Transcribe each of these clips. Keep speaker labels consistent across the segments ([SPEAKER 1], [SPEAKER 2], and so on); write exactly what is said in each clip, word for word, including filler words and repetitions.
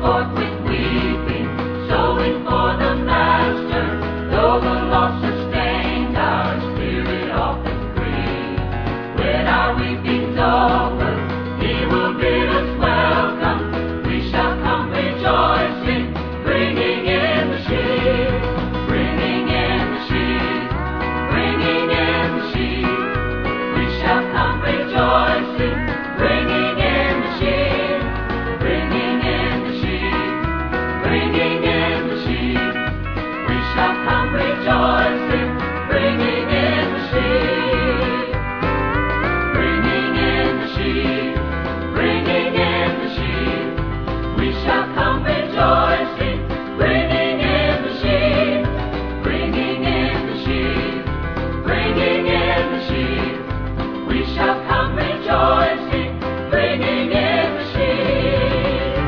[SPEAKER 1] forth with weeping, sowing for the Master. Though the loss sustained, our spirit often grieves. When our weeping's over, He will bid us welcome. We shall come rejoicing, bringing in the sheep, bringing in the sheep, bringing in the sheep. We shall come rejoicing, bringing in the sheep, bringing in the sheep, bringing in the sheep. We shall come rejoicing, bringing in the sheep, bringing in the sheep, bringing in the sheep. We shall come rejoicing, bringing in the sheep, bringing in the sheep, bringing in the sheep. We shall come rejoicing, bringing in the sheep.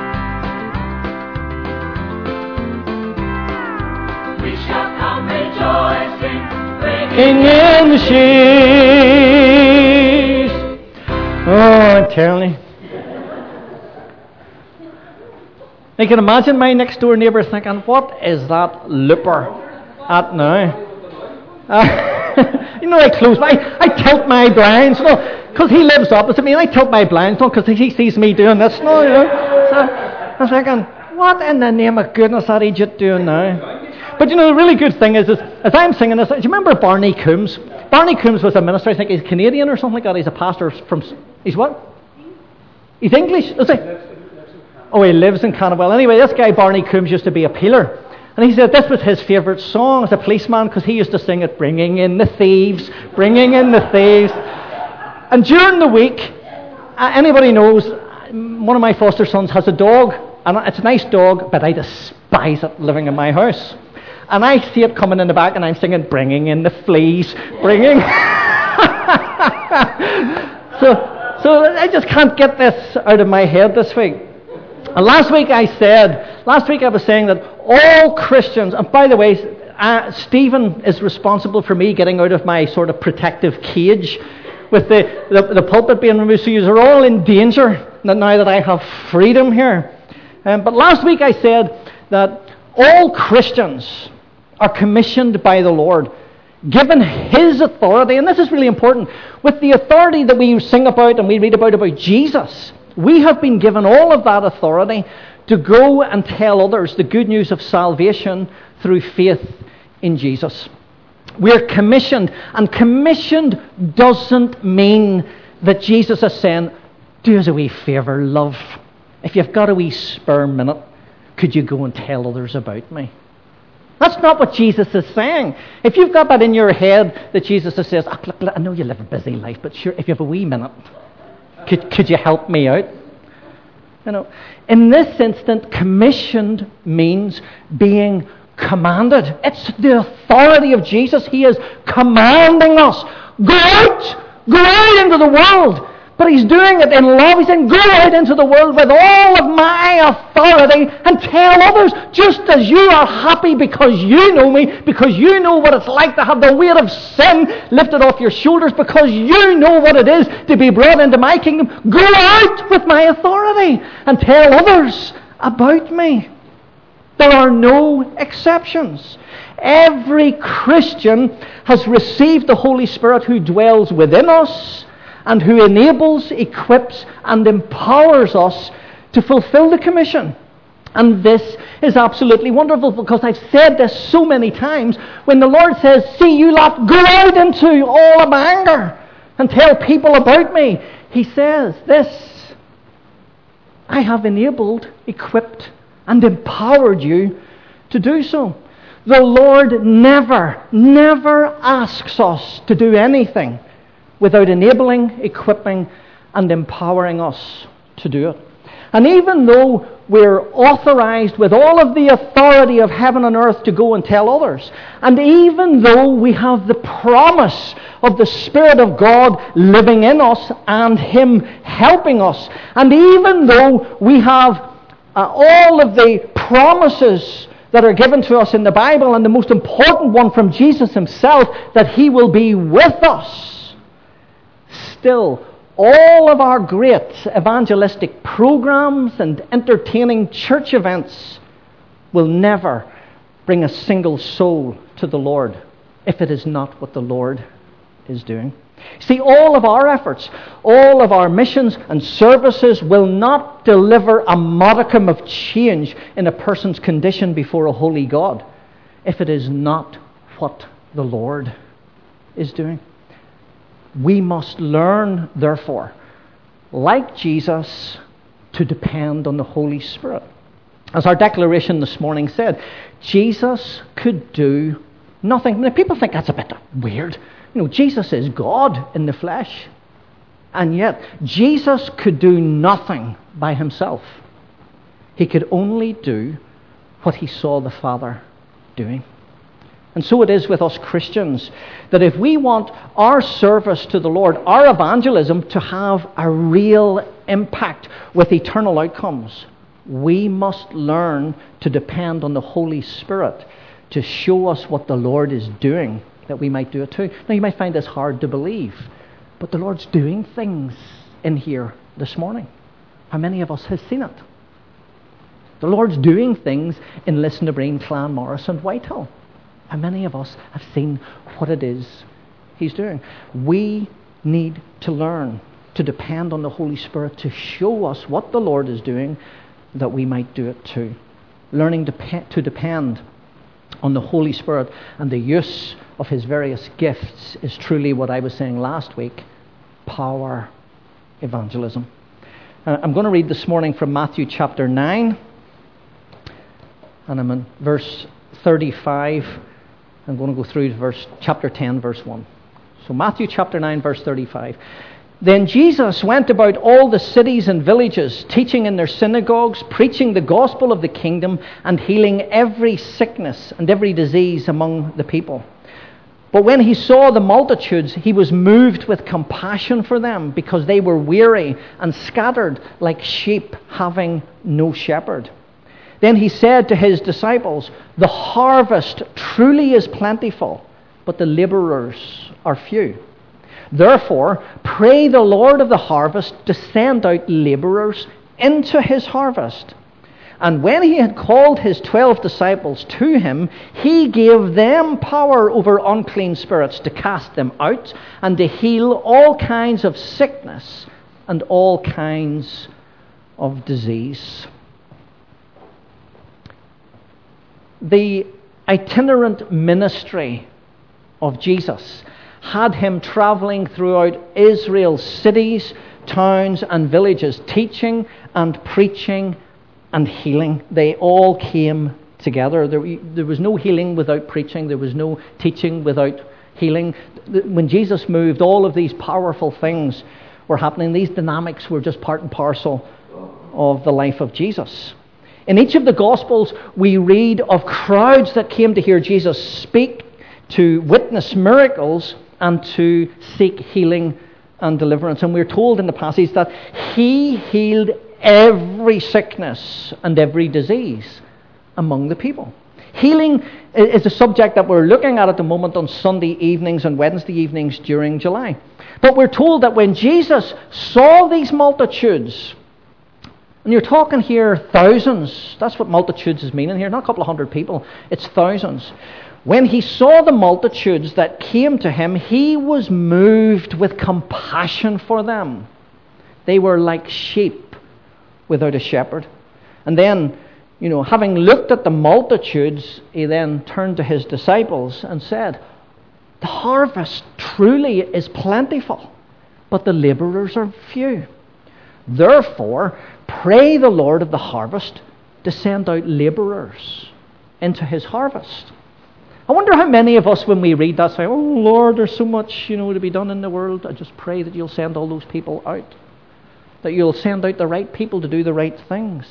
[SPEAKER 1] We shall come rejoicing, bringing
[SPEAKER 2] in the sheaves. Oh, I'm telling you. I can imagine my next door neighbour thinking, what is that looper at now? Uh, you know, I close my, I tilt my blinds, you know, because he lives opposite me, and I tilt my blinds, you know, because he sees me doing this, you know, you know. So I'm thinking, what in the name of goodness that idiot doing now? But you know, the really good thing is, is as I'm singing this, do you remember Barney Coombs? Barney Coombs was a minister, I think he's Canadian or something like that. He's a pastor from, he's what? He's English, is he? Oh, he lives in Canada. Well, anyway, this guy Barney Coombs used to be a peeler. And he said this was his favourite song as a policeman, because he used to sing it, bringing in the thieves, bringing in the thieves. And during the week, uh, anybody knows, one of my foster sons has a dog, and it's a nice dog, but I despise it living in my house. And I see it coming in the back, and I'm singing, bringing in the fleas, bringing... so, so I just can't get this out of my head this week. And last week I said, last week I was saying that all Christians, and by the way, uh, Stephen is responsible for me getting out of my sort of protective cage with the, the, the pulpit being removed, so you are all in danger now that I have freedom here. Um, but last week I said that all Christians are commissioned by the Lord, given His authority, and this is really important, with the authority that we sing about and we read about about Jesus. We have been given all of that authority to go and tell others the good news of salvation through faith in Jesus. We're commissioned, and commissioned doesn't mean that Jesus is saying, do us a wee favour, love. If you've got a wee spare minute, could you go and tell others about me? That's not what Jesus is saying. If you've got that in your head, that Jesus says, oh, look, look, I know you live a busy life, but sure, if you have a wee minute, Could, could you help me out? You know, in this instant, commissioned means being commanded. It's the authority of Jesus. He is commanding us. Go out! Go out into the world! But He's doing it in love. He's saying, go out into the world with all of my authority and tell others, just as you are happy because you know me, because you know what it's like to have the weight of sin lifted off your shoulders, because you know what it is to be brought into my kingdom. Go out with my authority and tell others about me. There are no exceptions. Every Christian has received the Holy Spirit who dwells within us, and who enables, equips, and empowers us to fulfill the commission. And this is absolutely wonderful, because I've said this so many times. When the Lord says, see you lot, go out into all of anger and tell people about me, He says this: I have enabled, equipped, and empowered you to do so. The Lord never, never asks us to do anything without enabling, equipping, and empowering us to do it. And even though we're authorized with all of the authority of heaven and earth to go and tell others, and even though we have the promise of the Spirit of God living in us and Him helping us, and even though we have uh, all of the promises that are given to us in the Bible, and the most important one from Jesus Himself, that He will be with us, still, All of our great evangelistic programs and entertaining church events will never bring a single soul to the Lord if it is not what the Lord is doing. See, all of our efforts, all of our missions and services will not deliver a modicum of change in a person's condition before a holy God if it is not what the Lord is doing. We must learn, therefore, like Jesus, to depend on the Holy Spirit. As our declaration this morning said, Jesus could do nothing. Now, people think that's a bit weird. You know, Jesus is God in the flesh. And yet, Jesus could do nothing by himself. He could only do what he saw the Father doing. And so it is with us Christians, that if we want our service to the Lord, our evangelism, to have a real impact with eternal outcomes, we must learn to depend on the Holy Spirit to show us what the Lord is doing, that we might do it too. Now, you might find this hard to believe, but the Lord's doing things in here this morning. How many of us have seen it? The Lord's doing things in Lisnabreen, Clanmorris and Whitehill. How many of us have seen what it is he's doing? We need to learn to depend on the Holy Spirit to show us what the Lord is doing, that we might do it too. Learning to, to depend on the Holy Spirit and the use of his various gifts is truly what I was saying last week, power evangelism. Uh, I'm going to read this morning from Matthew chapter nine, and I'm in verse thirty-five. I'm going to go through to verse chapter ten, verse one. So Matthew chapter nine, verse thirty-five. Then Jesus went about all the cities and villages, teaching in their synagogues, preaching the gospel of the kingdom, and healing every sickness and every disease among the people. But when he saw the multitudes, he was moved with compassion for them, because they were weary and scattered like sheep having no shepherd. Then he said to his disciples, "The harvest truly is plentiful, but the laborers are few. Therefore, pray the Lord of the harvest to send out laborers into his harvest." And when he had called his twelve disciples to him, he gave them power over unclean spirits to cast them out and to heal all kinds of sickness and all kinds of disease. The itinerant ministry of Jesus had him traveling throughout Israel's cities, towns and villages, teaching and preaching and healing. They all came together. There, there was no healing without preaching. There was no teaching without healing. When Jesus moved, all of these powerful things were happening. These dynamics were just part and parcel of the life of Jesus. In each of the Gospels, we read of crowds that came to hear Jesus speak, to witness miracles, and to seek healing and deliverance. And we're told in the passage that he healed every sickness and every disease among the people. Healing is a subject that we're looking at at the moment on Sunday evenings and Wednesday evenings during July. But we're told that when Jesus saw these multitudes, and you're talking here thousands, that's what multitudes is meaning here, not a couple of hundred people, it's thousands. When he saw the multitudes that came to him, he was moved with compassion for them. They were like sheep without a shepherd. And then, you know, having looked at the multitudes, he then turned to his disciples and said, "The harvest truly is plentiful, but the laborers are few. Therefore, pray the Lord of the harvest to send out laborers into his harvest." I wonder how many of us, when we read that, say, "Oh Lord, there's so much, you know, to be done in the world. I just pray that you'll send all those people out. That you'll send out the right people to do the right things."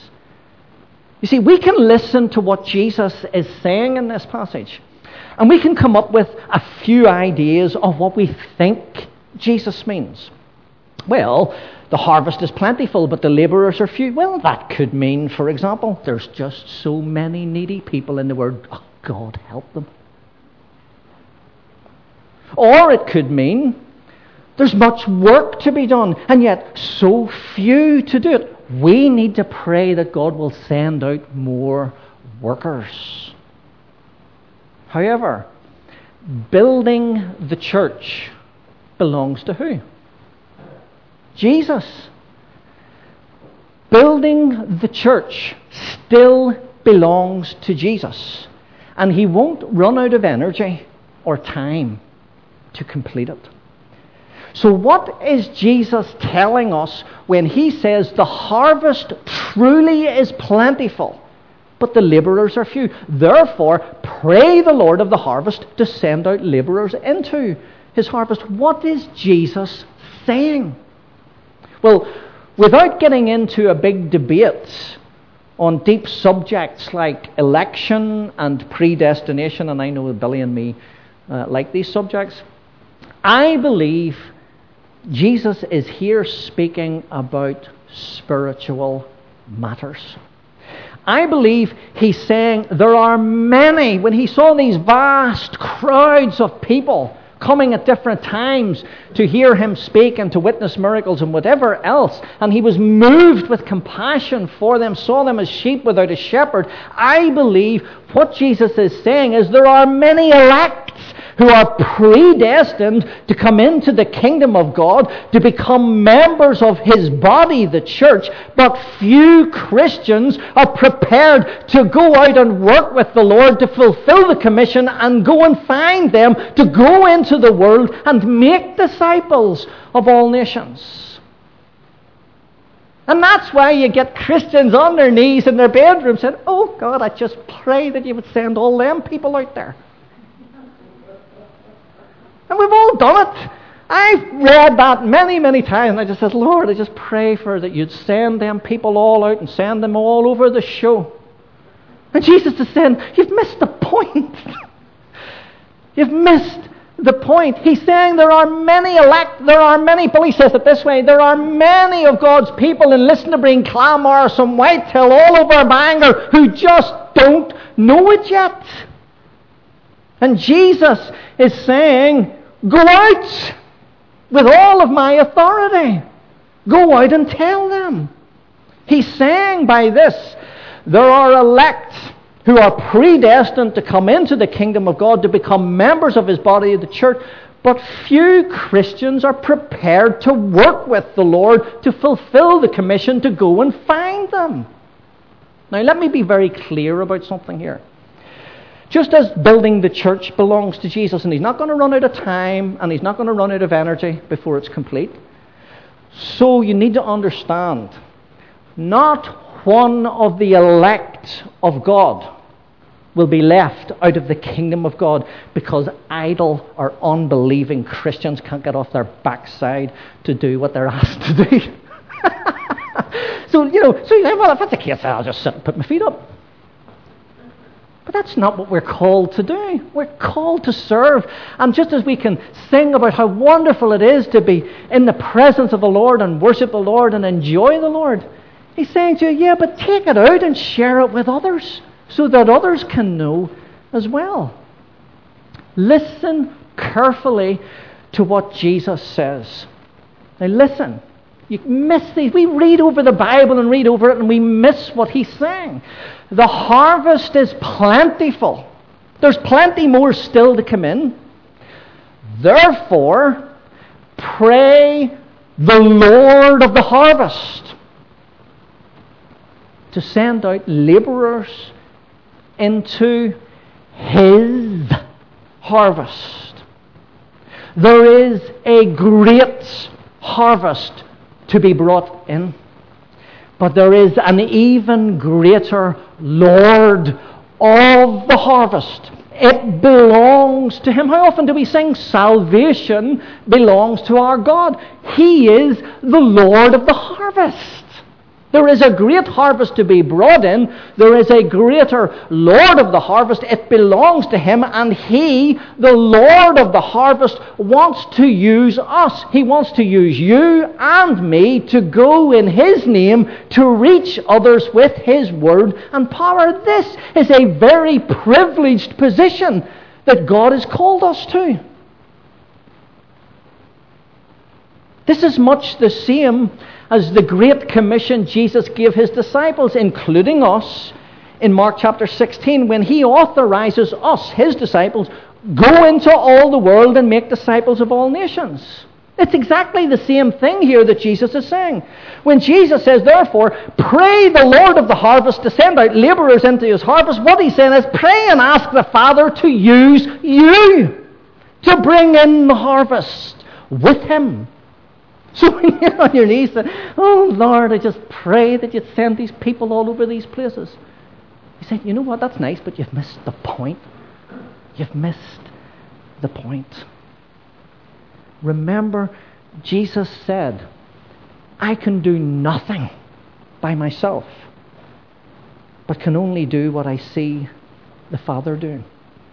[SPEAKER 2] You see, we can listen to what Jesus is saying in this passage, and we can come up with a few ideas of what we think Jesus means. Well, the harvest is plentiful, but the laborers are few. Well, that could mean, for example, there's just so many needy people in the world. Oh, God, help them. Or it could mean There's much work to be done, and yet so few to do it. We need to pray that God will send out more workers. However, building the church belongs to who? Jesus. Building the church still belongs to Jesus. And he won't run out of energy or time to complete it. So what is Jesus telling us when he says the harvest truly is plentiful, but the laborers are few? Therefore, pray the Lord of the harvest to send out laborers into his harvest. What is Jesus saying? Well, without getting into a big debate on deep subjects like election and predestination, and I know Billy and me uh, like these subjects, I believe Jesus is here speaking about spiritual matters. I believe he's saying there are many, when he saw these vast crowds of people coming at different times to hear him speak and to witness miracles and whatever else, and he was moved with compassion for them, saw them as sheep without a shepherd. I believe what Jesus is saying is there are many elects who are predestined to come into the kingdom of God, to become members of his body, the church, but few Christians are prepared to go out and work with the Lord to fulfill the commission and go and find them, to go into the world and make disciples of all nations. And that's why you get Christians on their knees in their bedroom saying, "Oh God, I just pray that you would send all them people out there." And we've all done it. I've read that many, many times. And I just said, "Lord, I just pray for that you'd send them people all out and send them all over the show." And Jesus is saying, you've missed the point. You've missed the point. He's saying there are many elect, there are many, but he says it this way, there are many of God's people in Listenerbreen, Clamar, some Whitehill, all over Bangor, who just don't know it yet. And Jesus is saying, go out with all of my authority. Go out and tell them. He's saying by this, there are elect who are predestined to come into the kingdom of God, to become members of his body, the church, but few Christians are prepared to work with the Lord to fulfill the commission to go and find them. Now let me be very clear about something here. Just as building the church belongs to Jesus, and he's not going to run out of time, and he's not going to run out of energy before it's complete, so you need to understand, not one of the elect of God will be left out of the kingdom of God because idle or unbelieving Christians can't get off their backside to do what they're asked to do. So, you know, so you say, well, if that's the case, I'll just sit and put my feet up. But that's not what we're called to do. We're called to serve. And just as we can sing about how wonderful it is to be in the presence of the Lord and worship the Lord and enjoy the Lord, he's saying to you, yeah, but take it out and share it with others so that others can know as well. Listen carefully to what Jesus says. Now listen. You miss these. We read over the Bible and read over it and we miss what he's saying. The harvest is plentiful. There's plenty more still to come in. Therefore, pray the Lord of the harvest to send out laborers into his harvest. There is a great harvest to be brought in. But there is an even greater Lord of the harvest. It belongs to him. How often do we sing, salvation belongs to our God? He is the Lord of the harvest. There is a great harvest to be brought in. There is a greater Lord of the harvest. It belongs to him, and he, the Lord of the harvest, wants to use us. He wants to use you and me to go in his name to reach others with his word and power. This is a very privileged position that God has called us to. This is much the same as the Great Commission Jesus gave his disciples, including us, in Mark chapter sixteen, when he authorizes us, his disciples, go into all the world and make disciples of all nations. It's exactly the same thing here that Jesus is saying. When Jesus says, therefore, pray the Lord of the harvest to send out laborers into his harvest, what he's saying is, pray and ask the Father to use you to bring in the harvest with him. So when you're on your knees saying, oh Lord, I just pray that you'd send these people all over these places. He said, you know what, that's nice, but you've missed the point. You've missed the point. Remember, Jesus said, I can do nothing by myself, but can only do what I see the Father doing.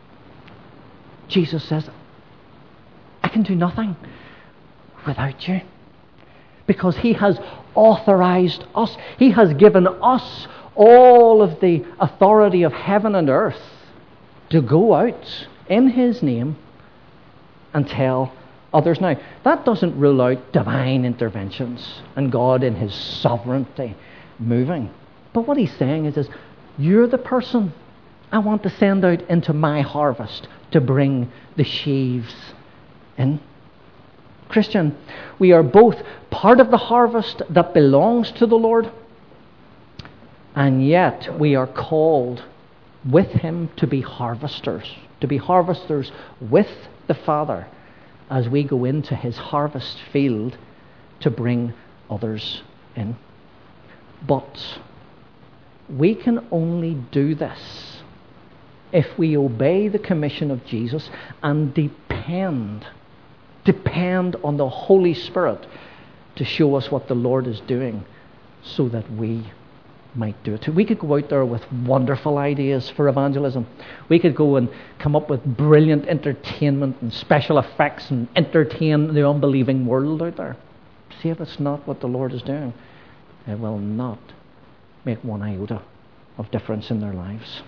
[SPEAKER 2] Jesus says, I can do nothing without you, because he has authorized us. He has given us all of the authority of heaven and earth to go out in his name and tell others. Now, that doesn't rule out divine interventions and God in his sovereignty moving. But what he's saying is, is you're the person I want to send out into my harvest to bring the sheaves in. Christian, we are both part of the harvest that belongs to the Lord, and yet we are called with him to be harvesters, to be harvesters with the Father as we go into his harvest field to bring others in. But we can only do this if we obey the commission of Jesus and depend, depend on the Holy Spirit to show us what the Lord is doing so that we might do it. We could go out there with wonderful ideas for evangelism. We could go and come up with brilliant entertainment and special effects and entertain the unbelieving world out there. See, if it's not what the Lord is doing, it will not make one iota of difference in their lives.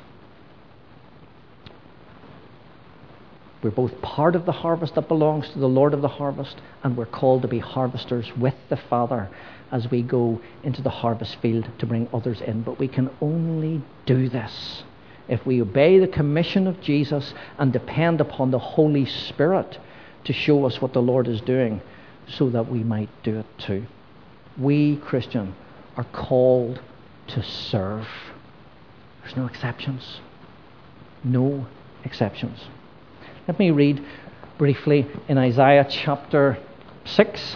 [SPEAKER 2] We're both part of the harvest that belongs to the Lord of the harvest, and we're called to be harvesters with the Father as we go into the harvest field to bring others in. But we can only do this if we obey the commission of Jesus and depend upon the Holy Spirit to show us what the Lord is doing so that we might do it too. We, Christian, are called to serve. There's no exceptions. No exceptions. Let me read briefly in Isaiah chapter six.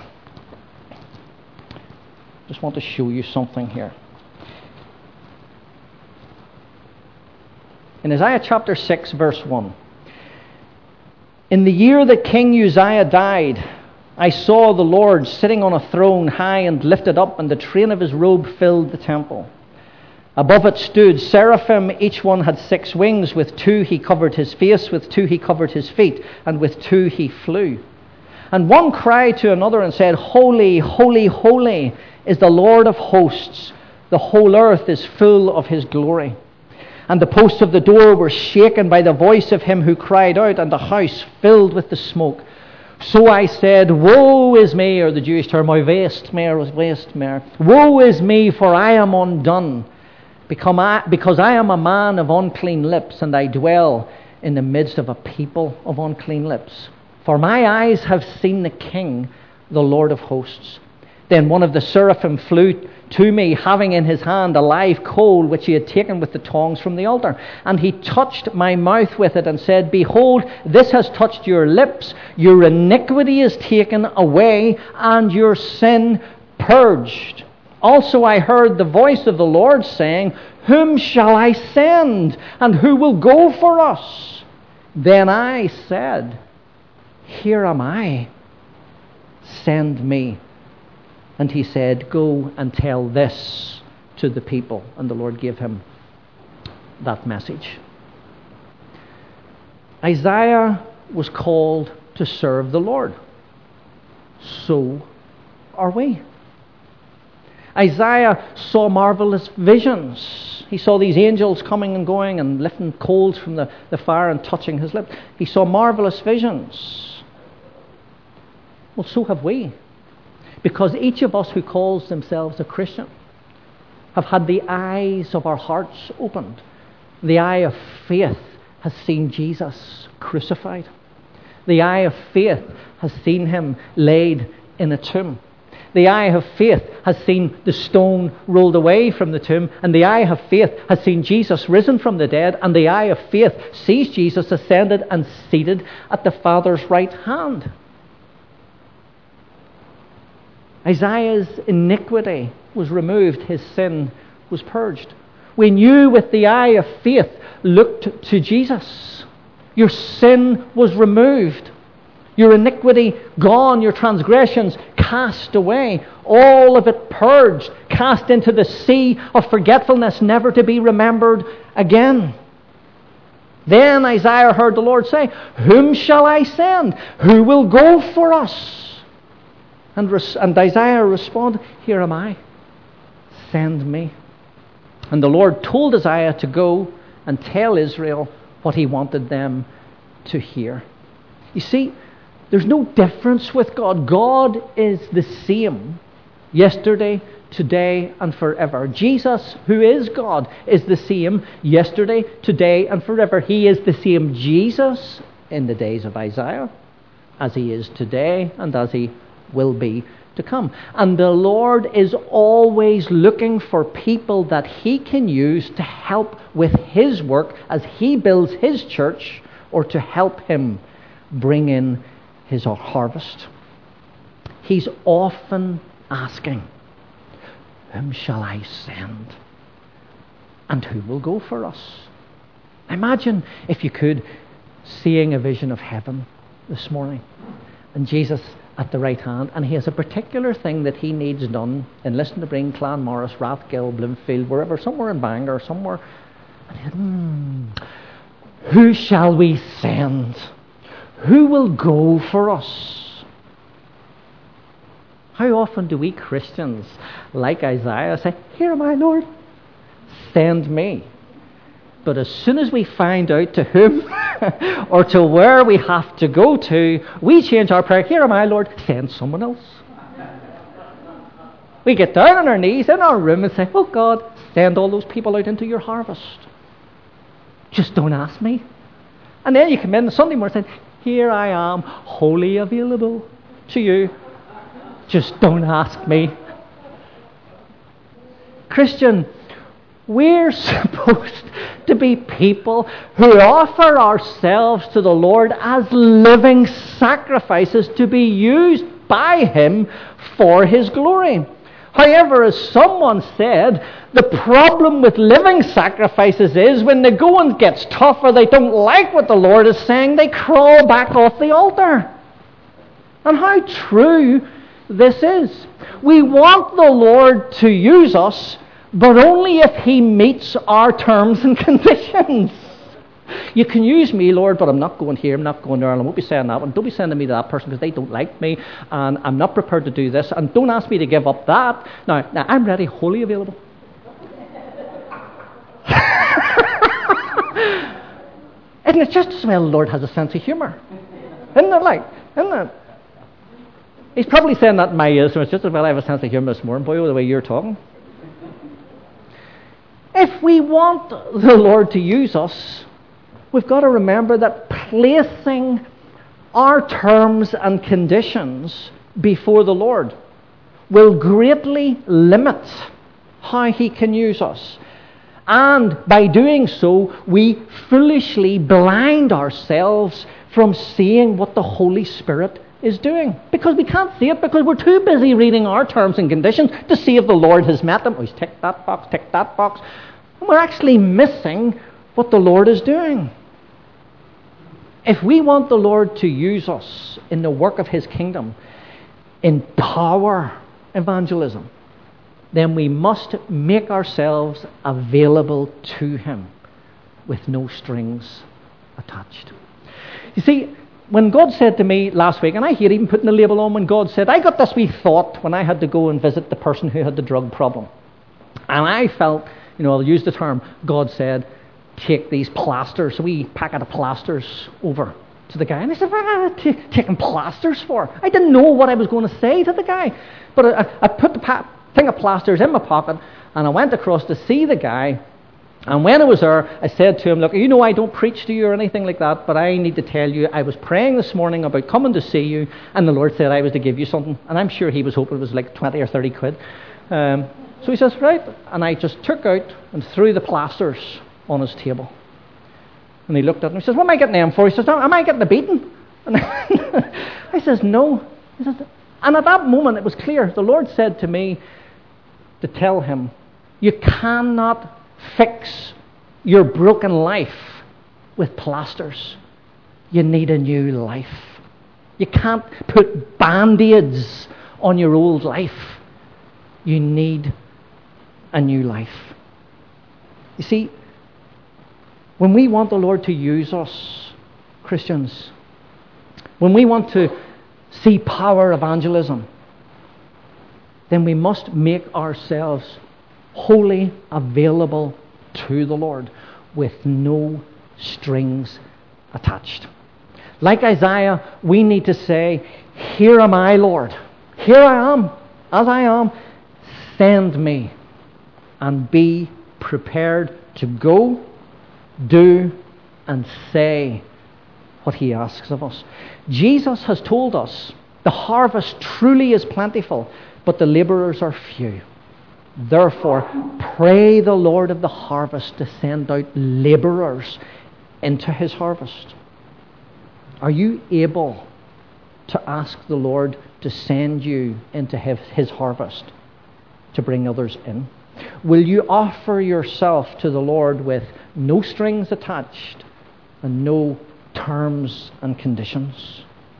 [SPEAKER 2] Just want to show you something here. In Isaiah chapter six, verse one. In the year that King Uzziah died, I saw the Lord sitting on a throne high and lifted up, and the train of his robe filled the temple. Above it stood seraphim, each one had six wings. With two he covered his face, with two he covered his feet, and with two he flew. And one cried to another and said, Holy, holy, holy is the Lord of hosts. The whole earth is full of his glory. And the posts of the door were shaken by the voice of him who cried out, and the house filled with the smoke. So I said, Woe is me, or the Jewish term, waste me, or waste me. Woe is me, for I am undone, because I am a man of unclean lips, and I dwell in the midst of a people of unclean lips. For my eyes have seen the King, the Lord of hosts. Then one of the seraphim flew to me, having in his hand a live coal which he had taken with the tongs from the altar. And he touched my mouth with it and said, Behold, this has touched your lips. Your iniquity is taken away, and your sin purged. Also I heard the voice of the Lord saying, Whom shall I send, and who will go for us? Then I said, Here am I, send me. And he said, Go and tell this to the people. And the Lord gave him that message. Isaiah was called to serve the Lord. So are we. Isaiah saw marvelous visions. He saw these angels coming and going and lifting coals from the, the fire and touching his lips. He saw marvelous visions. Well, so have we. Because each of us who calls themselves a Christian have had the eyes of our hearts opened. The eye of faith has seen Jesus crucified. The eye of faith has seen him laid in a tomb. The eye of faith has seen the stone rolled away from the tomb. And the eye of faith has seen Jesus risen from the dead. And the eye of faith sees Jesus ascended and seated at the Father's right hand. Isaiah's iniquity was removed. His sin was purged. When you, with the eye of faith, looked to Jesus, your sin was removed. Your iniquity gone, your transgressions cast away, all of it purged, cast into the sea of forgetfulness, never to be remembered again. Then Isaiah heard the Lord say, "Whom shall I send? Who will go for us?" And, res- and Isaiah responded, "Here am I. Send me." And the Lord told Isaiah to go and tell Israel what he wanted them to hear. You see, there's no difference with God. God is the same yesterday, today, and forever. Jesus, who is God, is the same yesterday, today, and forever. He is the same Jesus in the days of Isaiah as he is today and as he will be to come. And the Lord is always looking for people that he can use to help with his work as he builds his church, or to help him bring in his harvest. He's often asking, "Whom shall I send? And who will go for us?" Imagine, if you could, seeing a vision of heaven this morning, and Jesus at the right hand, and he has a particular thing that he needs done in Liston-to-Breen, Clanmorris, Rathgill, Bloomfield, wherever, somewhere in Bangor, somewhere. And he, hmm, who shall we send? Who will go for us? How often do we Christians, like Isaiah, say, "Here am I, Lord, send me"? But as soon as we find out to whom or to where we have to go to, we change our prayer. "Here am I, Lord, send someone else." We get down on our knees in our room and say, "Oh God, send all those people out into your harvest. Just don't ask me." And then you come in on Sunday morning and say, "Here I am, wholly available to you. Just don't ask me." Christian, we're supposed to be people who offer ourselves to the Lord as living sacrifices to be used by him for his glory. However, as someone said, the problem with living sacrifices is when the going gets tough or they don't like what the Lord is saying, they crawl back off the altar. And how true this is. We want the Lord to use us, but only if he meets our terms and conditions. "You can use me, Lord, but I'm not going here, I'm not going there, and I won't be saying that one. Don't be sending me to that person because they don't like me, and I'm not prepared to do this, and don't ask me to give up that. Now, now I'm ready, wholly available." Isn't it just as well the Lord has a sense of humour? Isn't it like? Isn't it? He's probably saying that in my ears, so it's just as well I have a sense of humour this morning, boy, the way you're talking. If we want the Lord to use us, we've got to remember that placing our terms and conditions before the Lord will greatly limit how he can use us. And by doing so, we foolishly blind ourselves from seeing what the Holy Spirit is doing. Because we can't see it because we're too busy reading our terms and conditions to see if the Lord has met them. Oh, he's ticked that box, ticked that box. And we're actually missing what the Lord is doing. If we want the Lord to use us in the work of his kingdom, in power evangelism, then we must make ourselves available to him with no strings attached. You see, when God said to me last week, and I hate even putting the label on, when God said, I got this wee thought when I had to go and visit the person who had the drug problem. And I felt, you know, I'll use the term, God said, take these plasters, a wee packet of plasters over to the guy. And I said, what am I t- taking plasters for? I didn't know what I was going to say to the guy. But I, I put the pa- thing of plasters in my pocket, and I went across to see the guy. And when I was there, I said to him, look, you know, I don't preach to you or anything like that, but I need to tell you, I was praying this morning about coming to see you, and the Lord said I was to give you something. And I'm sure he was hoping it was like twenty or thirty quid. Um, so he says, right. And I just took out and threw the plasters on his table. And he looked at me and he says, what am I getting them for? He says, no, am I getting the beating? And I says, no. He says, and at that moment it was clear. The Lord said to me to tell him, you cannot fix your broken life with plasters. You need a new life. You can't put band-aids on your old life. You need a new life. You see, when we want the Lord to use us, Christians, when we want to see power evangelism, then we must make ourselves wholly available to the Lord with no strings attached. Like Isaiah, we need to say, here am I, Lord. Here I am, as I am. Send me, and be prepared to go, do, and say what he asks of us. Jesus has told us the harvest truly is plentiful, but the laborers are few. Therefore, pray the Lord of the harvest to send out laborers into his harvest. Are you able to ask the Lord to send you into his harvest, to bring others in? Will you offer yourself to the Lord with no strings attached and no terms and conditions?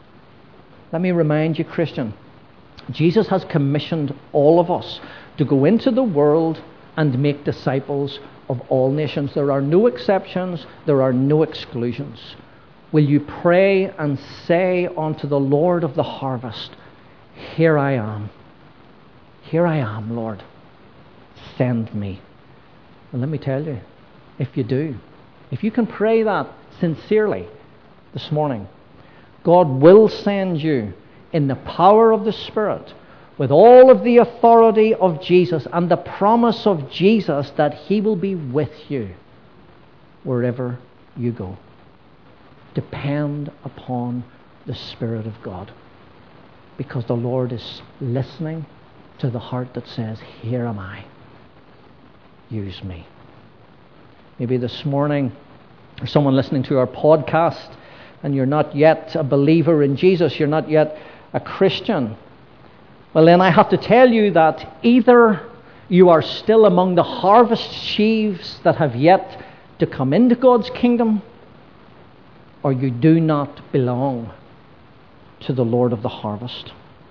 [SPEAKER 2] Let me remind you, Christian, Jesus has commissioned all of us to go into the world and make disciples of all nations. There are no exceptions. There are no exclusions. Will you pray and say unto the Lord of the harvest, here I am. Here I am, Lord. Send me. And let me tell you, if you do, if you can pray that sincerely this morning, God will send you in the power of the Spirit, with all of the authority of Jesus and the promise of Jesus that he will be with you wherever you go. Depend upon the Spirit of God, because the Lord is listening to the heart that says, here am I. Use me. Maybe this morning there's someone listening to our podcast and you're not yet a believer in Jesus. You're not yet a Christian. Well, then I have to tell you that either you are still among the harvest sheaves that have yet to come into God's kingdom, or you do not belong to the Lord of the harvest.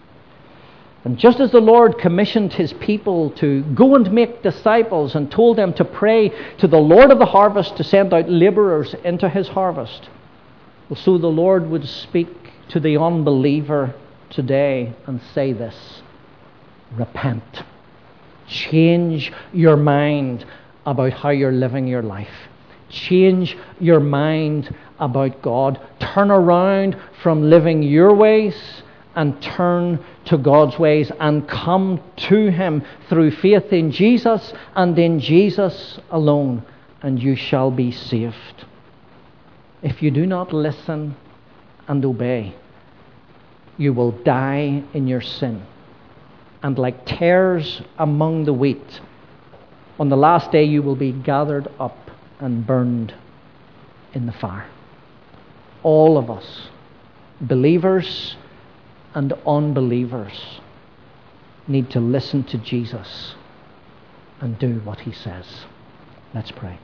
[SPEAKER 2] And just as the Lord commissioned his people to go and make disciples and told them to pray to the Lord of the harvest to send out laborers into his harvest, well, so the Lord would speak to the unbeliever today and say this: repent. Change your mind about how you're living your life. Change your mind about God. Turn around from living your ways and turn to God's ways and come to him through faith in Jesus and in Jesus alone, and you shall be saved. If you do not listen and obey, you will die in your sin. And like tares among the wheat, on the last day you will be gathered up and burned in the fire. All of us, believers and unbelievers, need to listen to Jesus and do what he says. Let's pray.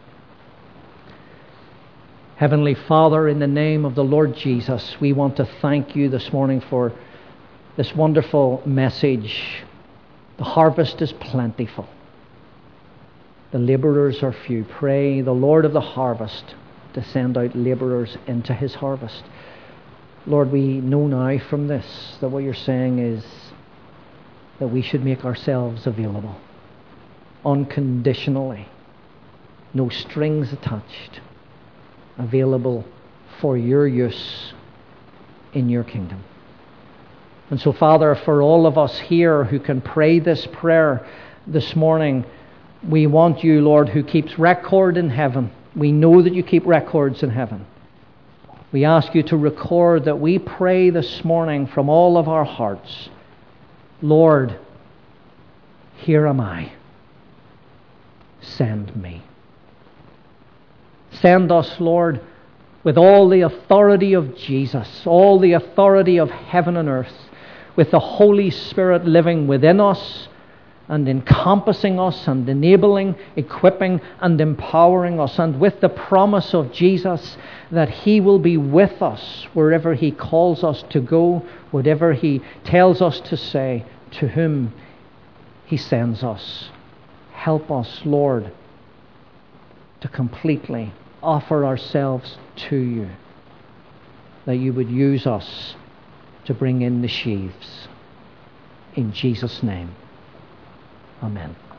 [SPEAKER 2] Heavenly Father, in the name of the Lord Jesus, we want to thank you this morning for this wonderful message. The harvest is plentiful. The laborers are few. Pray the Lord of the harvest to send out laborers into his harvest. Lord, we know now from this that what you're saying is that we should make ourselves available unconditionally, no strings attached, available for your use in your kingdom. And so, Father, for all of us here who can pray this prayer this morning, we want you, Lord, who keeps record in heaven. We know that you keep records in heaven. We ask you to record that we pray this morning from all of our hearts, Lord, here am I. Send me. Send us, Lord, with all the authority of Jesus, all the authority of heaven and earth, with the Holy Spirit living within us and encompassing us and enabling, equipping and empowering us, and with the promise of Jesus that He will be with us wherever He calls us to go, whatever He tells us to say, to whom He sends us. Help us, Lord, to completely offer ourselves to you, that you would use us to bring in the sheaves. In Jesus' name, amen.